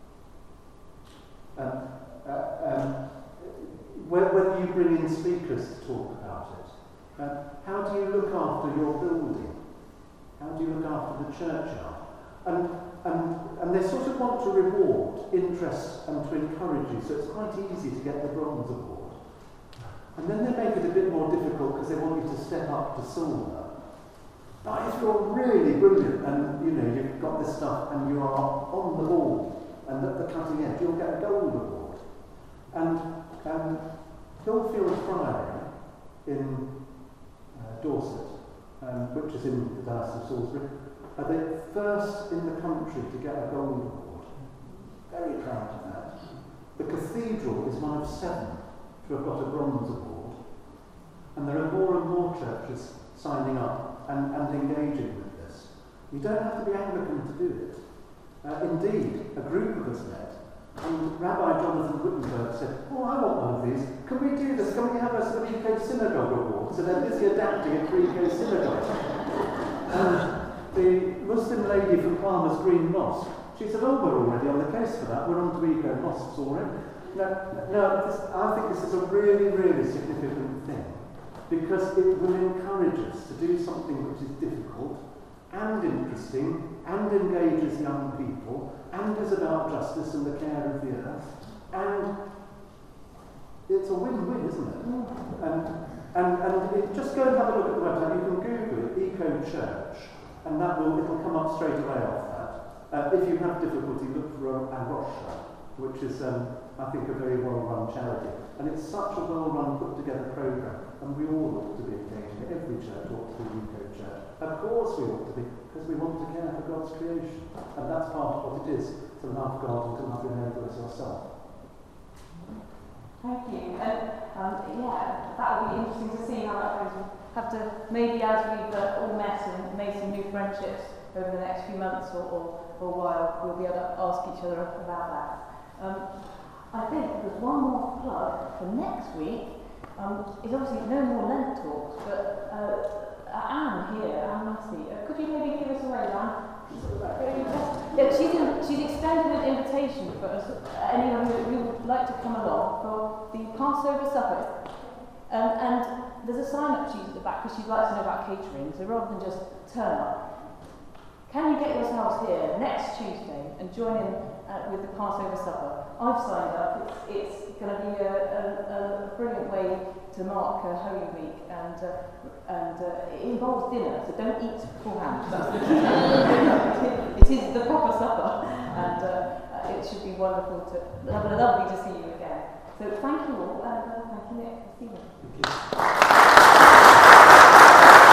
Um, uh, um, whether you bring in speakers to talk about it. Uh, how do you look after your building? How do you look after the churchyard? And And, and they sort of want to reward interest and to encourage you, so it's quite easy to get the Bronze Award. And then they make it a bit more difficult because they want you to step up to silver. Now, if you're really brilliant and you know you've got this stuff and you are on the ball and at the cutting edge, you'll get a Gold Award. And um, Hillfield Friary in uh, Dorset, um, which is in the Diocese of Salisbury, are the first in the country to get a Gold Award. Very proud of that. The cathedral is one of seven to have got a Bronze Award. And there are more and more churches signing up and, and engaging with this. You don't have to be Anglican to do it. Uh, indeed, a group of us met, and Rabbi Jonathan Wittenberg said, oh, I want one of these. Can we do this? Can we have a sort of Eco Synagogue Award? So they're busy adapting it for Eco Synagogue. Um, The Muslim lady from Palmer's Green Mosque, she said, oh, we're already on the case for that, we're on to eco mosques already. No, no this, I think this is a really, really significant thing, because it will encourage us to do something which is difficult and interesting and engages young people and is about justice and the care of the earth, and it's a win-win, isn't it? And, and, and it, just go and have a look at the website, you can Google it, Eco-Church. And that will, it'll come up straight away off that. Uh, if you have difficulty, look for A Rocha, which is, um, I think, a very well-run charity. And it's such a well-run, put-together programme, and we all ought to be engaging. Every church ought to be Eco-Church. Of course we ought to be, because we want to care for God's creation. And that's part of what it is, to love God and to love your neighbour as yourself. Thank you. And um, yeah, that will be interesting to see how that goes. We'll have to, maybe as we've uh, all met and made some new friendships over the next few months or, or, or a while, we'll be able to ask each other about that. Um, I think there's one more plug for next week. Um, it's obviously no more Lent talks, but uh, Anne here, Anne Massey, uh, could you maybe give us a wave, Anne? Yeah, she's, in, she's extended an invitation for us, uh, anyone who, who would like to come along for the Passover supper. Um, and there's a sign-up sheet at the back because she'd like to know about catering, so rather than just turn up, can you get yourselves here next Tuesday and join in uh, with the Passover supper? I've signed up. It's, it's going to be a, a, a brilliant way to mark uh, Holy Week, and uh, and uh, it involves dinner, so don't eat beforehand. That's the key. It is the proper supper, and uh, it should be wonderful to have lovely to see you again. So thank you all. Uh,